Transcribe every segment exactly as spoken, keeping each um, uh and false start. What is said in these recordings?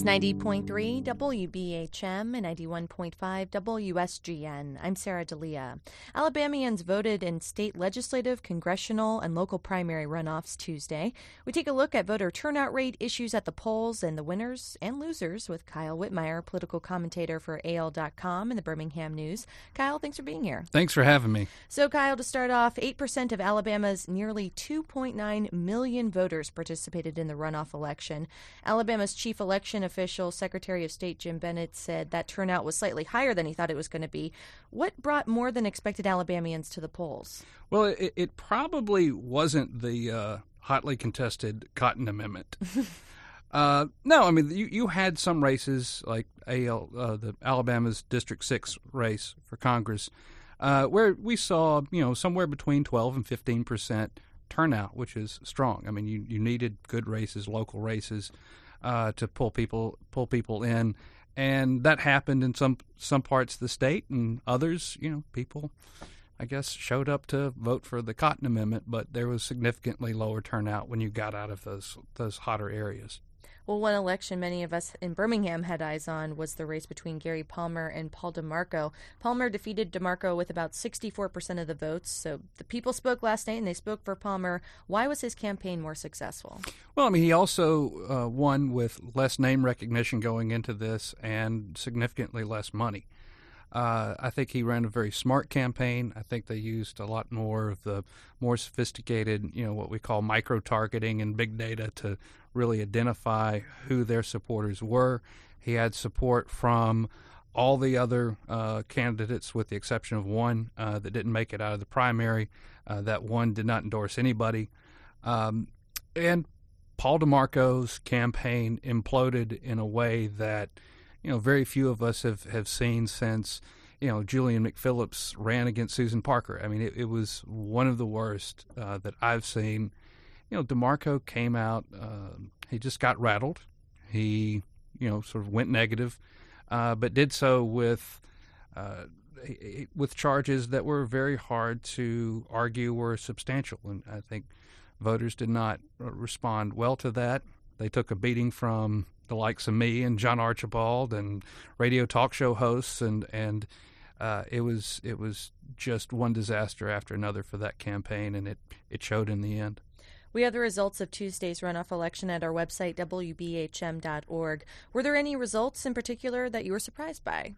is ninety point three W B H M and ninety-one point five W S G N. I'm Sarah D'Elia. Alabamians voted in state legislative, congressional, and local primary runoffs Tuesday. We take a look at voter turnout rate, issues at the polls, and the winners and losers with Kyle Whitmire, political commentator for A L dot com and the Birmingham News. Kyle, thanks for being here. Thanks for having me. So, Kyle, to start off, eight percent of Alabama's nearly two point nine million voters participated in the runoff election. Alabama's chief election official, Secretary of State Jim Bennett, said that turnout was slightly higher than he thought it was going to be. What brought more than expected Alabamians to the polls? Well, it, it probably wasn't the uh, hotly contested Cotton Amendment. uh, no, I mean, you, you had some races like A L, uh, the Alabama's District six race for Congress, uh, where we saw, you know, somewhere between twelve and fifteen percent turnout, which is strong. I mean, you, you needed good races, local races, uh, to pull people pull people in, and that happened in some some parts of the state, and others, you know, people, I guess, showed up to vote for the Cotton Amendment, but there was significantly lower turnout when you got out of those those hotter areas. Well, one election many of us in Birmingham had eyes on was the race between Gary Palmer and Paul DeMarco. Palmer defeated DeMarco with about sixty-four percent of the votes, so the people spoke last night, and they spoke for Palmer. Why was his campaign more successful? Well, I mean, he also uh, won with less name recognition going into this and significantly less money. Uh, I think he ran a very smart campaign. I think they used a lot more of the more sophisticated, you know, what we call micro-targeting and big data to really identify who their supporters were. He had support from all the other uh, candidates with the exception of one uh, that didn't make it out of the primary. Uh, that one did not endorse anybody. Um, and Paul DeMarco's campaign imploded in a way that, you know, very few of us have, have seen since, you know, Julian McPhillips ran against Susan Parker. I mean, it, it was one of the worst uh, that I've seen. You know, DeMarco came out, uh, he just got rattled. He, you know, sort of went negative, uh, but did so with uh, with charges that were very hard to argue were substantial. And I think voters did not respond well to that. They took a beating from the likes of me and John Archibald and radio talk show hosts, and and uh, it was it was just one disaster after another for that campaign, and it, it showed in the end. We have the results of Tuesday's runoff election at our website, W B H M dot org. Were there any results in particular that you were surprised by?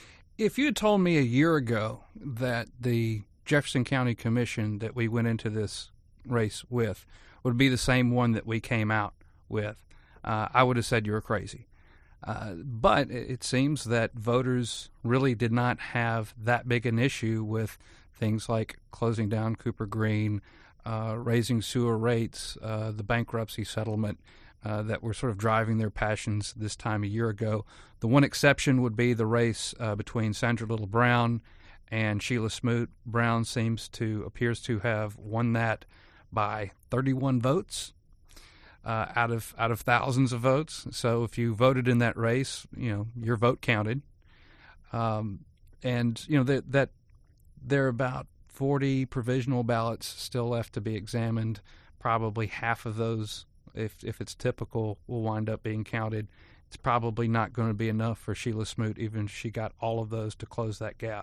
If you had told me a year ago that the Jefferson County Commission that we went into this race with would be the same one that we came out with, Uh, I would have said you were crazy. Uh, but it seems that voters really did not have that big an issue with things like closing down Cooper Green, uh, raising sewer rates, uh, the bankruptcy settlement uh, that were sort of driving their passions this time a year ago. The one exception would be the race uh, between Sandra Little Brown and Sheila Smoot. Brown seems to, appears to have won that by thirty-one votes. Uh, out of out of thousands of votes. So if you voted in that race, you know, your vote counted. Um, and, you know, that, that there are about forty provisional ballots still left to be examined. Probably half of those, if if it's typical, will wind up being counted. It's probably not going to be enough for Sheila Smoot, even if she got all of those to close that gap.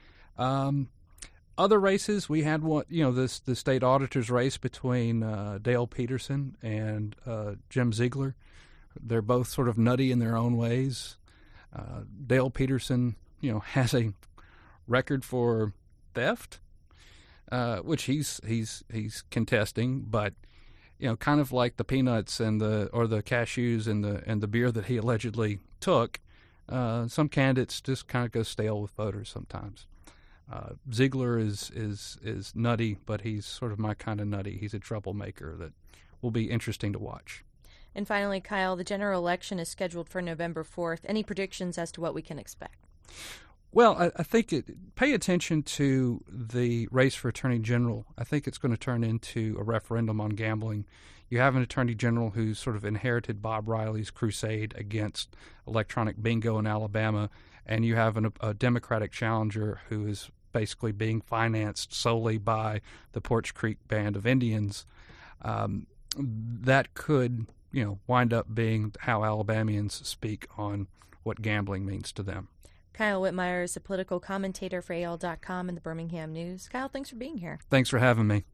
Um Other races, we had one, you know, this the state auditor's race between uh, Dale Peterson and uh, Jim Ziegler. They're both sort of nutty in their own ways. Uh, Dale Peterson, you know, has a record for theft, uh, which he's he's he's contesting, but you know, kind of like the peanuts and the or the cashews and the and the beer that he allegedly took. Uh, some candidates just kind of go stale with voters sometimes. Uh, Ziegler is, is is nutty, but he's sort of my kind of nutty. He's a troublemaker that will be interesting to watch. And finally, Kyle, the general election is scheduled for November fourth. Any predictions as to what we can expect? Well, I, I think it, pay attention to the race for Attorney General. I think it's going to turn into a referendum on gambling. You have an Attorney General who's sort of inherited Bob Riley's crusade against electronic bingo in Alabama, and you have an, a Democratic challenger who is basically being financed solely by the Porch Creek Band of Indians. Um, that could you know, wind up being how Alabamians speak on what gambling means to them. Kyle Whitmire is a political commentator for A L dot com and the Birmingham News. Kyle, thanks for being here. Thanks for having me.